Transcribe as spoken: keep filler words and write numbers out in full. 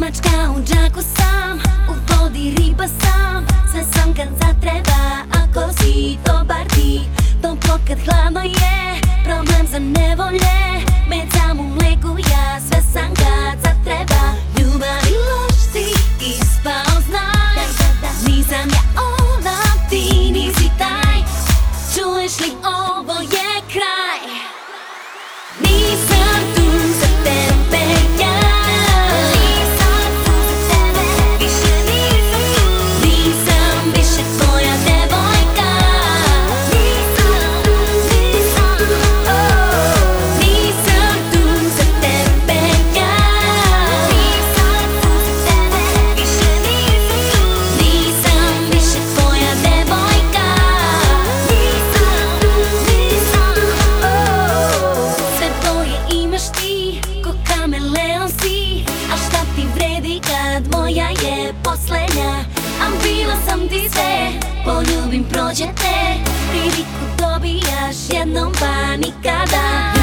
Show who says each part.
Speaker 1: Mačka u džaku sam, u vodi riba sam. Sve sam kad zatreba, ako si dobar ti. Toplo kad hladno je, problem za nevolje. Med sam u mleku ja, sve sam kad zatreba. Ljubav i loš si ispao znaj. Nisam ja ona, ti nisi taj. Čuješ li, ovo je kraj. Nisam tu za tebe ja. Nisam tu za tebe, više nisam tu. Nisam više tvoja devojka. Nisam tu, nisam tu. Nisam tu za tebe ja. Nisam tu za tebe, više nisam tu. Nisam više tvoja devojka. Nisam tu, nisam tu. Sve boje imaš ti, ko kameleon si. A šta ti vredi kad moja je poslednja. A bila sam ti sve, poljubim prođe te. Priliku dobijaš jednom pa nikada.